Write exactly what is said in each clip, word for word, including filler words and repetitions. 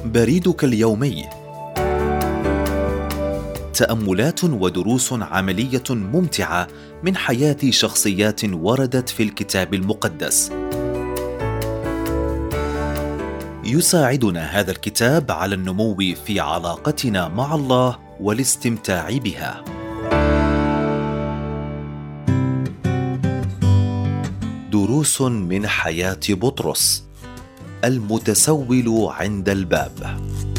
بريدك اليومي، تأملات ودروس عملية ممتعة من حياة شخصيات وردت في الكتاب المقدس. يساعدنا هذا الكتاب على النمو في علاقتنا مع الله والاستمتاع بها. دروس من حياة بطرس. المتسول عند الباب.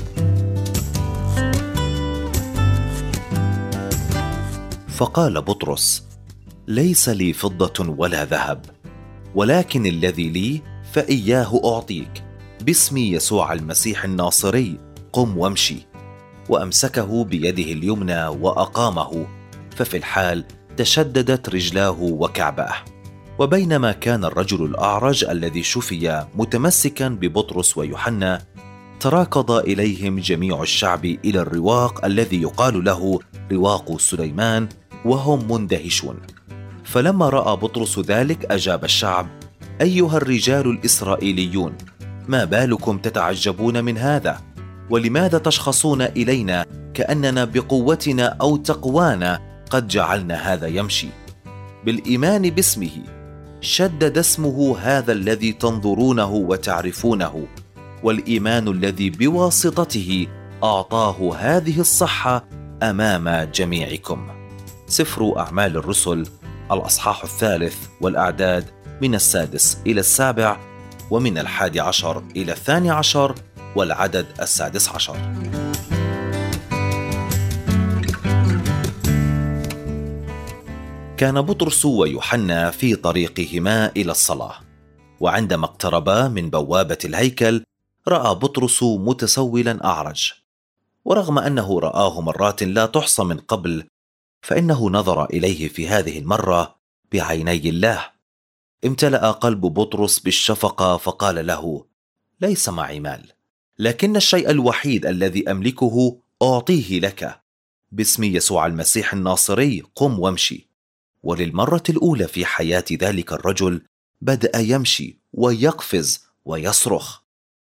فقال بطرس: ليس لي فضة ولا ذهب، ولكن الذي لي فإياه أعطيك، باسم يسوع المسيح الناصري قم وامشي. وأمسكه بيده اليمنى وأقامه، ففي الحال تشددت رجلاه وكعباه. وبينما كان الرجل الأعرج الذي شفي متمسكا ببطرس ويوحنا، تراكض إليهم جميع الشعب إلى الرواق الذي يقال له رواق سليمان، وهم مندهشون. فلما رأى بطرس ذلك أجاب الشعب: أيها الرجال الإسرائيليون، ما بالكم تتعجبون من هذا؟ ولماذا تشخصون إلينا كأننا بقوتنا أو تقوانا قد جعلنا هذا يمشي؟ بالإيمان باسمه شدد اسمه هذا الذي تنظرونه وتعرفونه، والإيمان الذي بواسطته أعطاه هذه الصحة أمام جميعكم. سفر أعمال الرسل الأصحاح الثالث والأعداد من السادس إلى السابع، ومن الحادي عشر إلى الثاني عشر والعدد السادس عشر. كان بطرس ويوحنا في طريقهما إلى الصلاة، وعندما اقتربا من بوابة الهيكل رأى بطرس متسولا أعرج، ورغم أنه رآه مرات لا تحصى من قبل، فإنه نظر إليه في هذه المرة بعيني الله. امتلأ قلب بطرس بالشفقة فقال له: ليس معي مال، لكن الشيء الوحيد الذي أملكه أعطيه لك، باسم يسوع المسيح الناصري قم وامشي. وللمرة الأولى في حياة ذلك الرجل بدأ يمشي ويقفز ويصرخ.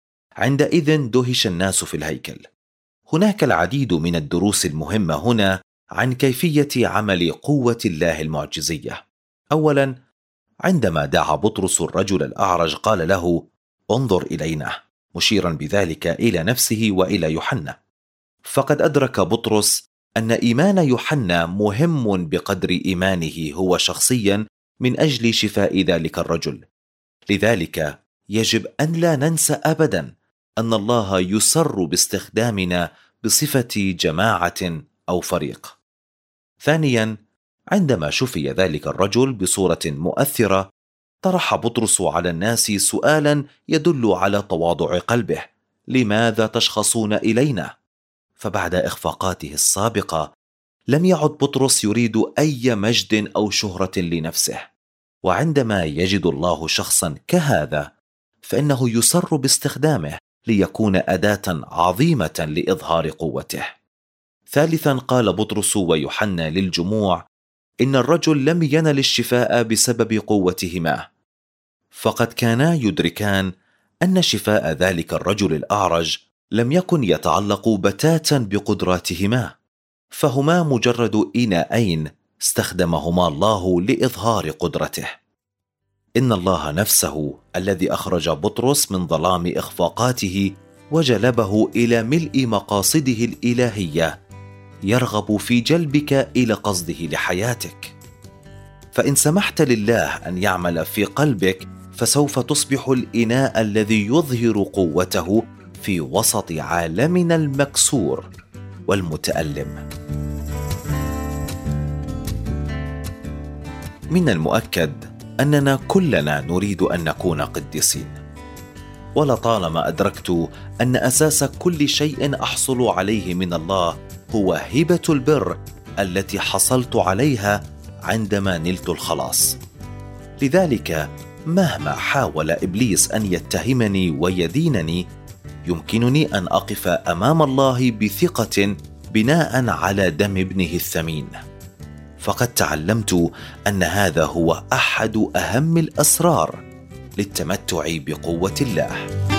عندئذ دهش الناس في الهيكل. هناك العديد من الدروس المهمة هنا عن كيفية عمل قوة الله المعجزية. أولا، عندما دعا بطرس الرجل الأعرج قال له: انظر إلينا، مشيرا بذلك إلى نفسه وإلى يوحنا. فقد أدرك بطرس أن إيمان يوحنا مهم بقدر إيمانه هو شخصيا من أجل شفاء ذلك الرجل. لذلك يجب أن لا ننسى أبدا أن الله يسر باستخدامنا بصفة جماعة أو فريق. ثانيا، عندما شفي ذلك الرجل بصورة مؤثرة، طرح بطرس على الناس سؤالا يدل على تواضع قلبه: لماذا تشخصون إلينا؟ فبعد إخفاقاته السابقة لم يعد بطرس يريد أي مجد أو شهرة لنفسه. وعندما يجد الله شخصا كهذا فإنه يسر باستخدامه ليكون أداة عظيمة لإظهار قوته. ثالثا، قال بطرس ويوحنا للجموع إن الرجل لم ينل الشفاء بسبب قوتهما، فقد كانا يدركان أن شفاء ذلك الرجل الأعرج لم يكن يتعلق بتاتا بقدراتهما، فهما مجرد إناءين استخدمهما الله لإظهار قدرته. إن الله نفسه الذي أخرج بطرس من ظلام إخفاقاته وجلبه إلى ملء مقاصده الإلهية يرغب في جلبك إلى قصده لحياتك. فإن سمحت لله أن يعمل في قلبك فسوف تصبح الإناء الذي يظهر قوته في وسط عالمنا المكسور والمتألم. من المؤكد أننا كلنا نريد أن نكون قديسين، ولطالما أدركت أن أساس كل شيء أحصل عليه من الله هو هبة البر التي حصلت عليها عندما نلت الخلاص. لذلك مهما حاول إبليس أن يتهمني ويدينني، يمكنني أن أقف أمام الله بثقة بناء على دم ابنه الثمين. فقد تعلمت أن هذا هو أحد أهم الأسرار للتمتع بقوة الله.